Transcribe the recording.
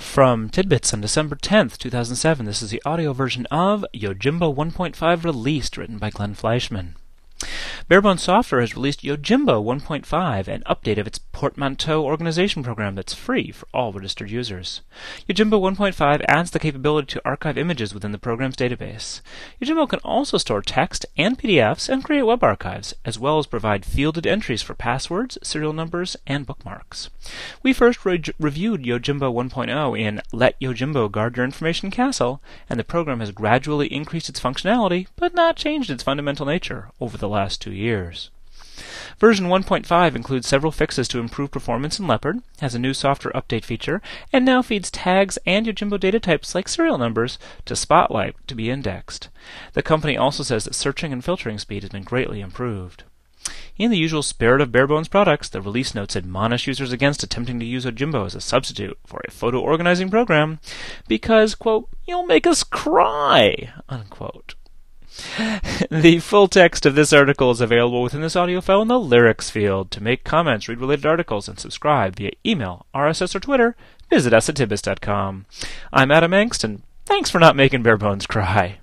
From Tidbits on December 10th, 2007, this is the audio version of Yojimbo 1.5 Released, written by Glenn Fleischman. Barebones Software has released Yojimbo 1.5, an update of its portmanteau organization program that's free for all registered users. Yojimbo 1.5 adds the capability to archive images within the program's database. Yojimbo can also store text and PDFs and create web archives, as well as provide fielded entries for passwords, serial numbers, and bookmarks. We first reviewed Yojimbo 1.0 in Let Yojimbo Guard Your Information Castle, and the program has gradually increased its functionality, but not changed its fundamental nature over the last 2 years. Version 1.5 includes several fixes to improve performance in Leopard, has a new software update feature, and now feeds tags and Yojimbo data types like serial numbers to Spotlight to be indexed. The company also says that searching and filtering speed has been greatly improved. In the usual spirit of Barebones products, the release notes admonish users against attempting to use Yojimbo as a substitute for a photo organizing program because, quote, "you'll make us cry," unquote. The full text of this article is available within this audio file in the lyrics field. To make comments, read related articles, and subscribe via email, RSS, or Twitter, visit us at tidbits.com. I'm Adam Engst, and thanks for not making Barebones cry.